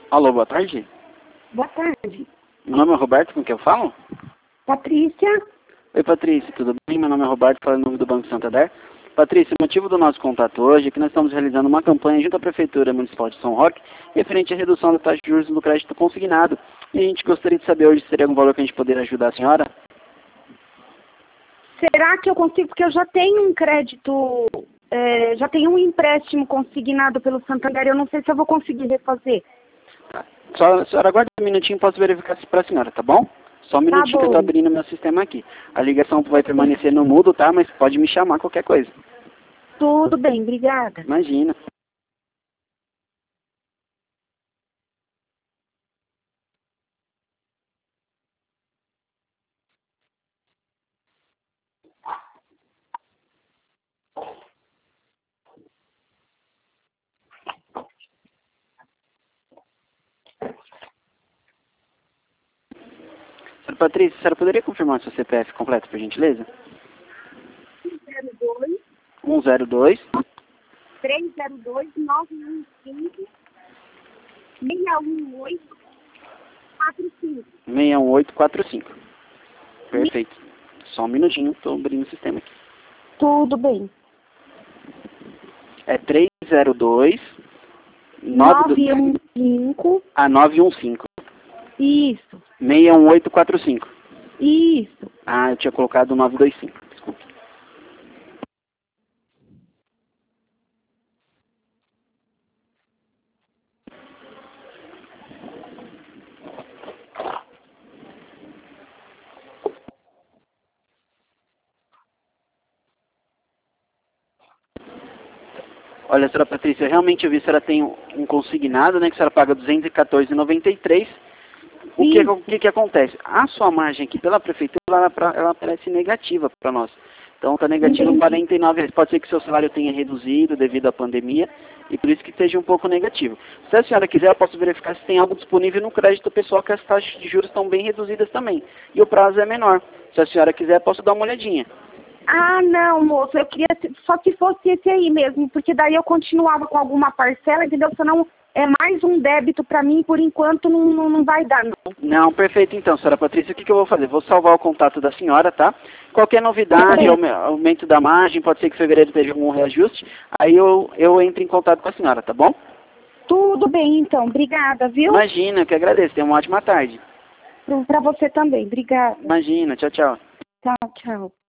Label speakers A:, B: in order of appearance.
A: Alô, boa tarde.
B: Boa tarde.
A: Meu nome é Roberto, com quem eu falo?
B: Patrícia.
A: Oi, Patrícia, tudo bem? Meu nome é Roberto, falo em nome do Banco Santander. Patrícia, o motivo do nosso contato hoje é que nós estamos realizando uma campanha junto à Prefeitura Municipal de São Roque referente à redução da taxa de juros do crédito consignado. E a gente gostaria de saber hoje se teria algum valor que a gente poderia ajudar a senhora?
B: Será que eu consigo? Porque eu já tenho um crédito, já tenho um empréstimo consignado pelo Santander. Eu não sei se eu vou conseguir refazer.
A: Tá. Só, a senhora aguarda um minutinho, posso verificar isso para a senhora, tá bom? Só um minutinho
B: Tá
A: que eu estou
B: bom.
A: abrindo meu sistema aqui. A ligação vai permanecer no mudo, tá? Mas pode me chamar qualquer coisa.
B: Tudo bem, obrigada.
A: Imagina. Senhora Patrícia, a senhora poderia confirmar seu CPF completo, por gentileza?
B: 302
A: 102
B: 302 915 618 45.
A: 61845. Perfeito. Só um minutinho, estou abrindo o sistema aqui.
B: Tudo bem.
A: É 302
B: 915.
A: 915
B: Isso.
A: 61845.
B: Isso.
A: Ah, eu tinha colocado 925. Desculpe. Olha, senhora Patrícia, realmente eu vi que a senhora tem um consignado, né, que a senhora paga R$ 214,93. O que acontece? A sua margem aqui pela prefeitura, ela aparece negativa para nós. Então está negativo R$ 49. Pode ser que seu salário tenha reduzido devido à pandemia e por isso que esteja um pouco negativo. Se a senhora quiser, eu posso verificar se tem algo disponível no crédito pessoal, que as taxas de juros estão bem reduzidas também. E o prazo é menor. Se a senhora quiser, posso dar uma olhadinha.
B: Ah, não, moço, eu queria só se fosse esse aí mesmo, porque daí eu continuava com alguma parcela, entendeu? Senão é mais um débito para mim, por enquanto não vai dar, não.
A: Não, perfeito então, senhora Patrícia. O que eu vou fazer? Vou salvar o contato da senhora, tá? Qualquer novidade, aumento da margem, pode ser que em fevereiro esteja algum reajuste, aí eu entro em contato com a senhora, tá bom?
B: Tudo bem, então. Obrigada, viu?
A: Imagina, eu que agradeço. Tenha uma ótima tarde.
B: Para você também. Obrigada.
A: Imagina, tchau, tchau.
B: Tchau, tchau.